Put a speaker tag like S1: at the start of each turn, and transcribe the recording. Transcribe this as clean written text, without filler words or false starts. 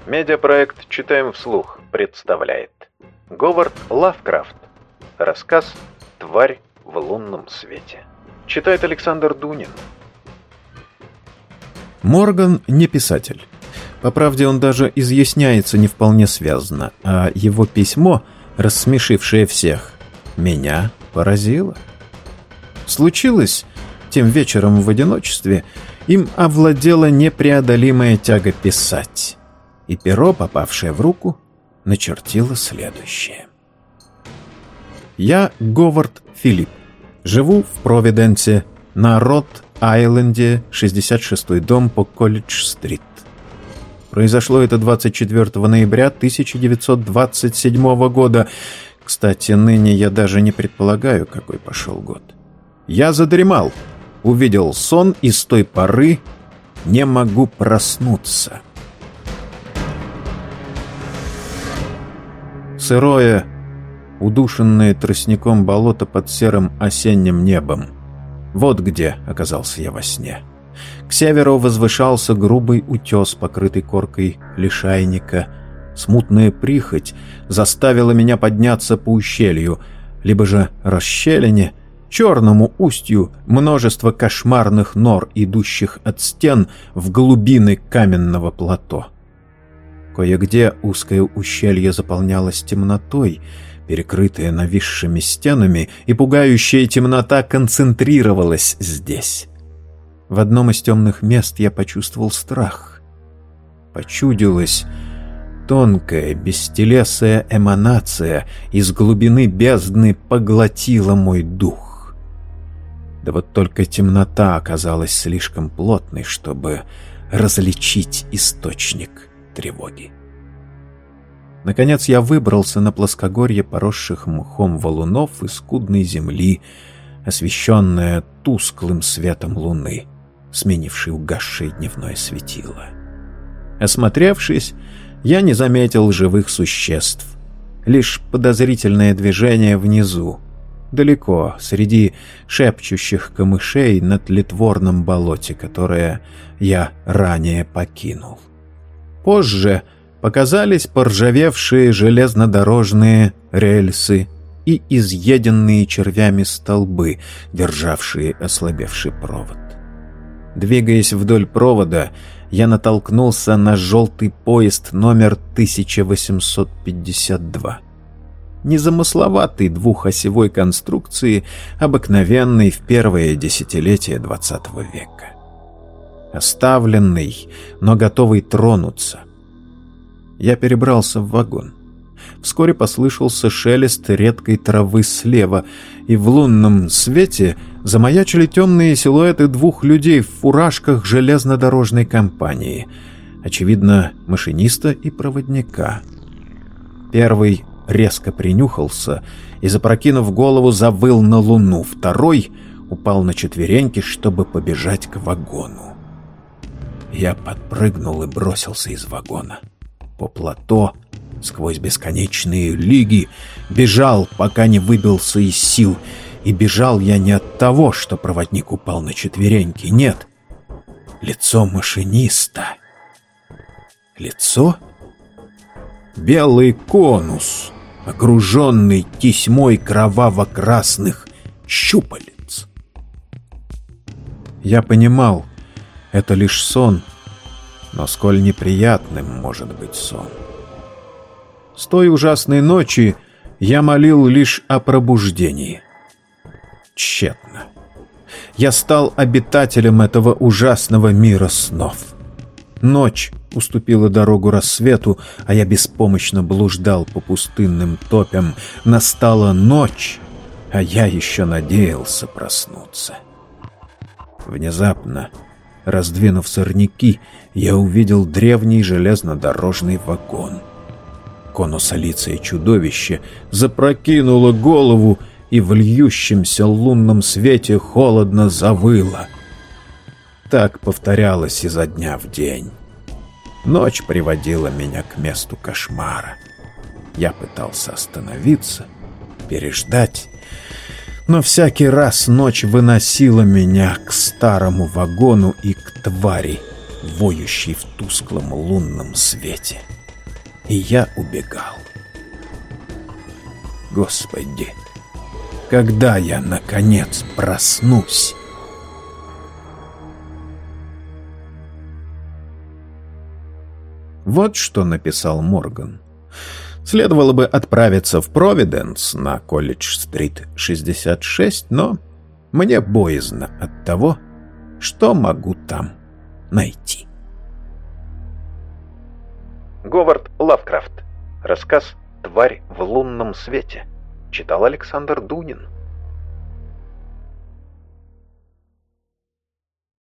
S1: Медиапроект «Читаем вслух» представляет Говард Лавкрафт. Рассказ «Тварь в лунном свете». Читает Александр Дунин.
S2: Морган не писатель. По правде, он даже изъясняется не вполне связно, а его письмо, рассмешившее всех, меня поразило. Случилось, тем вечером в одиночестве, им овладела непреодолимая тяга писать, и перо, попавшее в руку, начертило следующее. Я Говард Филипп. Живу в Провиденсе, на Рот-Айленде, 66-й дом по Колледж-стрит. Произошло это 24 ноября 1927 года. Кстати, ныне я даже не предполагаю, какой пошел год. Я задремал, увидел сон, и с той поры не могу проснуться. Сырое, удушенное тростником болото под серым осенним небом. Вот где оказался я во сне. К северу возвышался грубый утес, покрытый коркой лишайника. Смутная прихоть заставила меня подняться по ущелью, либо же расщелине, черному устью множество кошмарных нор, идущих от стен в глубины каменного плато. Кое-где узкое ущелье заполнялось темнотой, перекрытая нависшими стенами, и пугающая темнота концентрировалась здесь. В одном из темных мест я почувствовал страх. Почудилась тонкая, бестелесая эманация из глубины бездны поглотила мой дух. Да вот только темнота оказалась слишком плотной, чтобы различить источник тревоги. Наконец я выбрался на плоскогорье поросших мхом валунов и скудной земли, освещенное тусклым светом луны, сменившей угасшее дневное светило. Осмотревшись, я не заметил живых существ, лишь подозрительное движение внизу, далеко, среди шепчущих камышей на тлетворном болоте, которое я ранее покинул. Позже показались поржавевшие железнодорожные рельсы и изъеденные червями столбы, державшие ослабевший провод. Двигаясь вдоль провода, я натолкнулся на желтый поезд номер 1852. Незамысловатый двухосевой конструкции, обыкновенный в первое десятилетие XX века. Оставленный, но готовый тронуться. Я перебрался в вагон. Вскоре послышался шелест редкой травы слева, и в лунном свете замаячили темные силуэты двух людей в фуражках железнодорожной компании, очевидно, машиниста и проводника. Первый резко принюхался и, запрокинув голову, завыл на луну. Второй упал на четвереньки, чтобы побежать к вагону. Я подпрыгнул и бросился из вагона. По плато, сквозь бесконечные лиги, бежал, пока не выбился из сил. И бежал я не от того, что проводник упал на четвереньки. Нет, лицо машиниста. Лицо? Белый конус, окруженный тесьмой кроваво-красных щупалец. Я понимал, это лишь сон, но сколь неприятным может быть сон. С той ужасной ночи я молил лишь о пробуждении. Тщетно. Я стал обитателем этого ужасного мира снов. Ночь уступила дорогу рассвету, а я беспомощно блуждал по пустынным топям. Настала ночь, а я еще надеялся проснуться. Внезапно, раздвинув сорняки, я увидел древний железнодорожный вагон. Конусолицее чудовище запрокинуло голову и в льющемся лунном свете холодно завыло. Так повторялось изо дня в день. Ночь приводила меня к месту кошмара. Я пытался остановиться, переждать, но всякий раз ночь выносила меня к старому вагону и к твари, воющей в тусклом лунном свете. и я убегал. Господи, когда я, наконец, проснусь? Вот что написал Морган. Следовало бы отправиться в Провиденс на Колледж-стрит 66, но мне боязно от того, что могу там найти.
S1: Говард Лавкрафт. Рассказ «Тварь в лунном свете». Читал Александр Дунин.